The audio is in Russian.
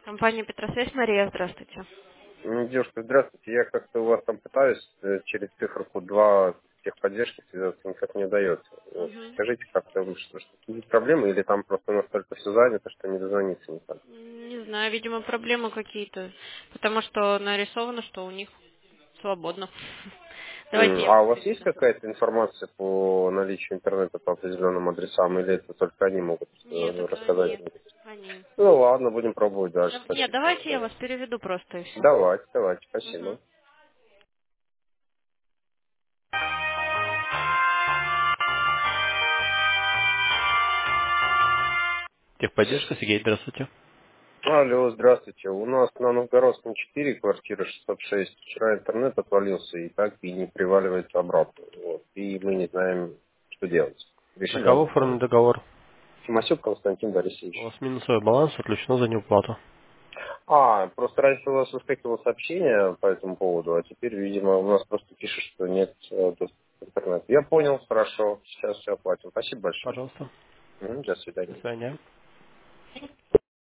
Компания Петросвязь, Мария, здравствуйте. Девушка, здравствуйте. Я как-то у вас там пытаюсь через циферку 2 техподдержки связаться, никак не удается. Вот. Мгм. Скажите, как там, что есть проблемы, или там просто настолько все занято, что не дозвониться никак? Не знаю, видимо, проблемы какие-то, потому что нарисовано, что у них свободно. Давайте я А вас у вас есть переведу. какая-то информация по наличию интернета по определенным адресам, или это только они могут Нет, это рассказать? они. Они. Ну ладно, будем пробовать дальше. Нет, Спасибо давайте я большое. вас переведу просто и все. Давайте, Угу. спасибо. Техподдержка, Сергей, здравствуйте. Алло, здравствуйте. У нас на Новгородском 4, квартира 606. Вчера интернет отвалился и так и не приваливается обратно. Вот. И мы не знаем, что делать. На Решили вам кого оформлен позвонить. договор? Тимасюк Константин У Борисович. вас минусовой баланс отключено за неуплату. Просто раньше у вас выскакивало сообщение по этому поводу, а теперь, видимо, у нас просто пишет, что нет доступа к интернету. Я понял, хорошо. Сейчас все оплатим. Спасибо большое. Пожалуйста. До свидания. До свидания.